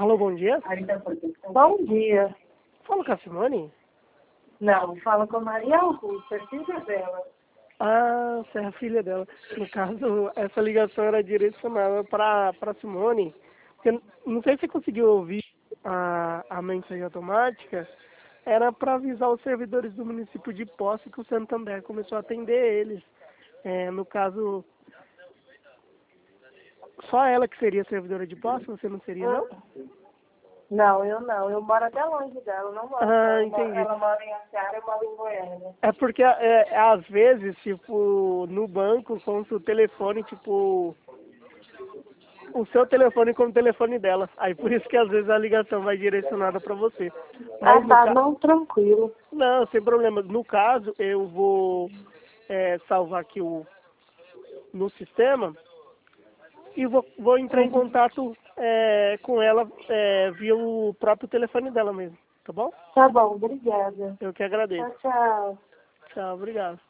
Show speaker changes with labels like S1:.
S1: Alô, bom dia.
S2: Bom dia.
S1: Fala com a Simone?
S2: Não, fala com a Maria Augusta, filha dela.
S1: Ah, você é a filha dela. No caso, essa ligação era direcionada para Simone. Eu não sei se você conseguiu ouvir a mensagem automática. Era para avisar os servidores do município de Posse que o Santander começou a atender eles. No caso, só ela que seria servidora de Posse, você não seria, não?
S2: Não, eu não. Eu moro até longe dela. Eu não moro.
S1: Entendi.
S2: Ela mora em Aciara, eu moro em Goiânia.
S1: É porque, às vezes, tipo, no banco, consta o telefone, tipo, o seu telefone como o telefone dela. Aí por isso que às vezes a ligação vai direcionada para você. Mas
S2: Tá, não, tranquilo.
S1: Não, sem problema. No caso, eu vou salvar aqui no sistema e vou entrar em contato com ela via o próprio telefone dela mesmo, tá bom?
S2: Tá bom, obrigada.
S1: Eu que agradeço.
S2: Tchau, tchau.
S1: Tchau, obrigado.